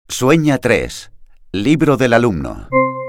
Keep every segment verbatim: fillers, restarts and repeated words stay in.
Sueña tres. Libro del alumno.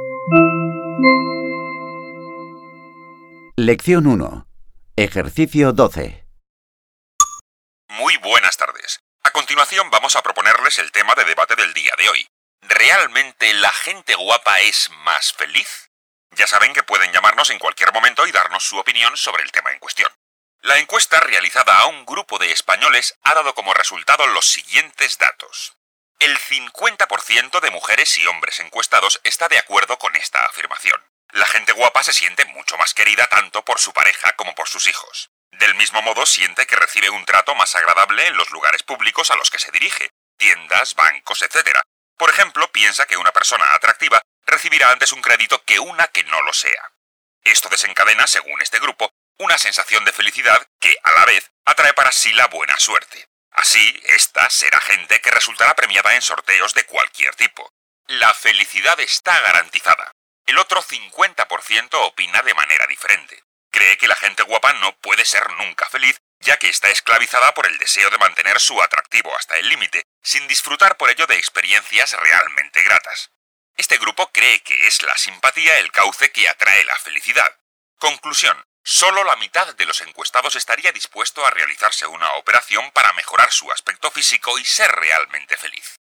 Lección uno. Ejercicio doce. Muy buenas tardes. A continuación vamos a proponerles el tema de debate del día de hoy. ¿Realmente la gente guapa es más feliz? Ya saben que pueden llamarnos en cualquier momento y darnos su opinión sobre el tema en cuestión. La encuesta realizada a un grupo de españoles ha dado como resultado los siguientes datos. El cincuenta por ciento de mujeres y hombres encuestados está de acuerdo con esta afirmación. La gente guapa se siente mucho más querida tanto por su pareja como por sus hijos. Del mismo modo siente que recibe un trato más agradable en los lugares públicos a los que se dirige, tiendas, bancos, etcétera. Por ejemplo, piensa que una persona atractiva recibirá antes un crédito que una que no lo sea. Esto desencadena, según este grupo, una sensación de felicidad que, a la vez, atrae para sí la buena suerte. Así, esta será gente que resultará premiada en sorteos de cualquier tipo. La felicidad está garantizada. El otro cincuenta por ciento opina de manera diferente. Cree que la gente guapa no puede ser nunca feliz, ya que está esclavizada por el deseo de mantener su atractivo hasta el límite, sin disfrutar por ello de experiencias realmente gratas. Este grupo cree que es la simpatía el cauce que atrae la felicidad. Conclusión. Solo la mitad de los encuestados estaría dispuesto a realizarse una operación para mejorar su aspecto físico y ser realmente feliz.